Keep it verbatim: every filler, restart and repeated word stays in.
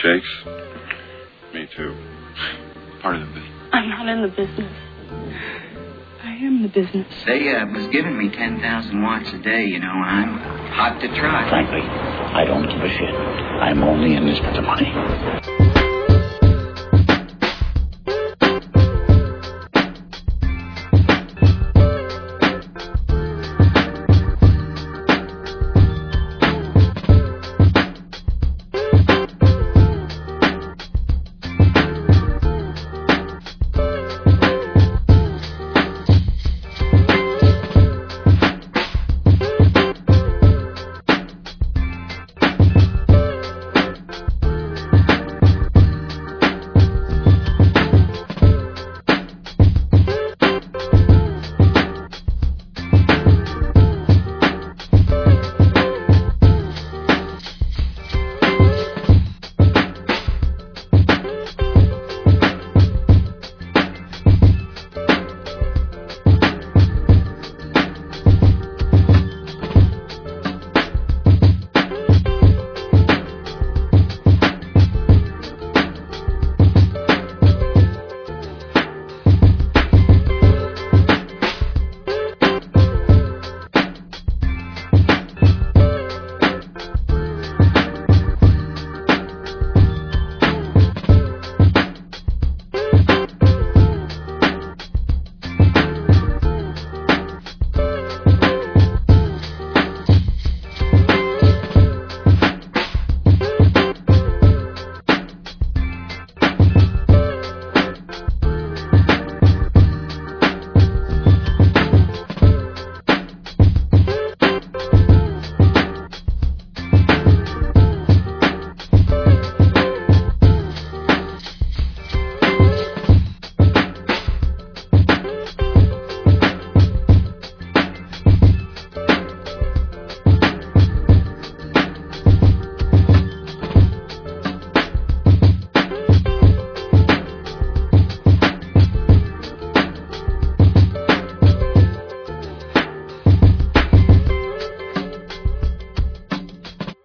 shakes? Me too. Part of the business. I'm not in the business. I am the business. They uh, was giving me ten thousand watts a day, you know, and I'm hot to try. Frankly, I don't give a shit. I'm only in this for the money.